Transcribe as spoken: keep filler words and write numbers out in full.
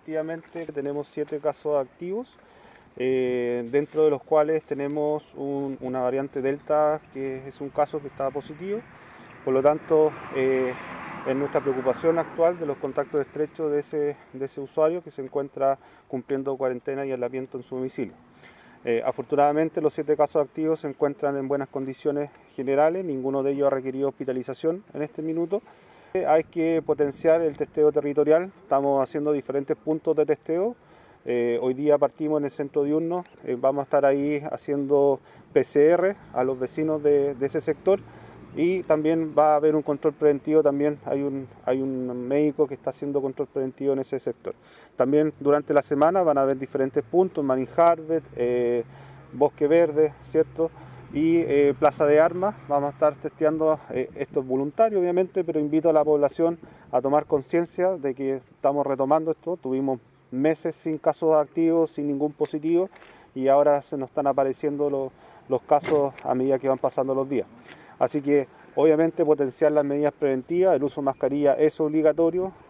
efectivamente tenemos siete casos activos, eh, dentro de los cuales tenemos un, una variante Delta que es un caso que está positivo. Por lo tanto, eh, es nuestra preocupación actual de los contactos estrechos de ese, de ese usuario que se encuentra cumpliendo cuarentena y aislamiento en su domicilio. Eh, afortunadamente los siete casos activos se encuentran en buenas condiciones generales, ninguno de ellos ha requerido hospitalización en este minuto. Eh, hay que potenciar el testeo territorial, estamos haciendo diferentes puntos de testeo. Eh, hoy día partimos en el centro diurno, eh, vamos a estar ahí haciendo P C R a los vecinos de, de ese sector. Y también va a haber un control preventivo, también hay un, hay un médico que está haciendo control preventivo en ese sector. También durante la semana van a haber diferentes puntos, Marín Harvest, eh, Bosque Verde, ¿cierto? Y eh, Plaza de Armas, vamos a estar testeando, eh, esto es voluntario obviamente, pero invito a la población a tomar conciencia de que estamos retomando esto. Tuvimos meses sin casos activos, sin ningún positivo, y ahora se nos están apareciendo los, los casos a medida que van pasando los días. Así que obviamente potenciar las medidas preventivas, el uso de mascarilla es obligatorio.